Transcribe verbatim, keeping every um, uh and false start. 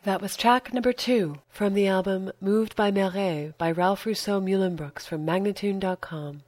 That was track number two from the album Moved by Mere by Ralph Rousseau Muhlenbrooks from Magnatune dot com.